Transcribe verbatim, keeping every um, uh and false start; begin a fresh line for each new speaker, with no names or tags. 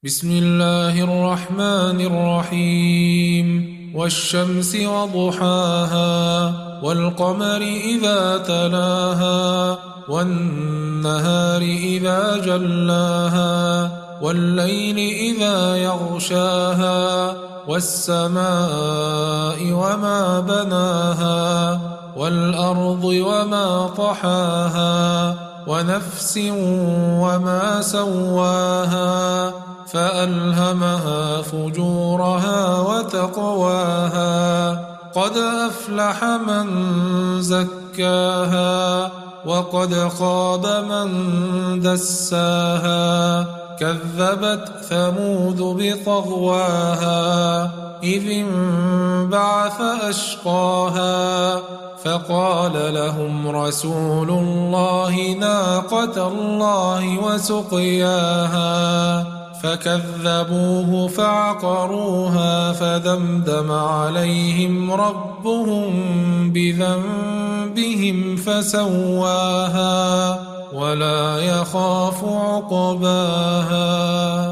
بسم الله الرحمن الرحيم والشمس وضحاها والقمر إذا تلاها والنهار إذا جلاها والليل إذا يغشاها والسماء وما بناها والأرض وما طحاها ونفس وما سواها فألهمها فجورها وتقواها قد أفلح من زكاها وقد خاب من دساها كذبت ثمود بطغواها إذ انبعث أشقاها فقال لهم رسول الله ناقة الله وسقياها فكذبوه فعقروها فدمدم عليهم ربهم بذنبهم فسواها ولا يخاف عقباها.